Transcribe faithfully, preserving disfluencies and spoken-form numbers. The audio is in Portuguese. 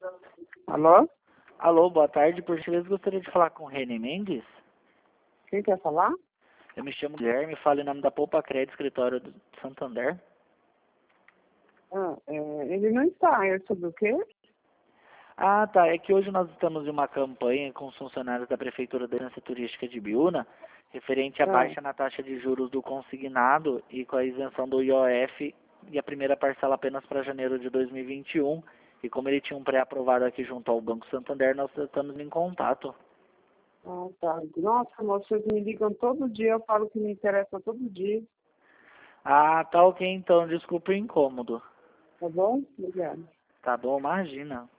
Alô? Alô, boa tarde. Por gentileza, gostaria de falar com o René Mendes. Quem quer falar? Eu me chamo Guilherme, falo em nome da Poupa Crédito, escritório do Santander. Ah, é, ele não está. É sobre o quê? Ah, tá. É que hoje nós estamos em uma campanha com os funcionários da Prefeitura da Agência Turística de Biúna, referente à Ah, baixa na taxa de juros do consignado e com a isenção do I O F e a primeira parcela apenas para janeiro de dois mil e vinte e um. E como ele tinha um pré-aprovado aqui junto ao Banco Santander, nós estamos em contato. ah, tá. Nossa, moço, vocês me ligam todo dia, eu falo que me interessa todo dia. Ah, tá ok então. Desculpa o incômodo. Tá bom? Obrigada. Tá bom, imagina.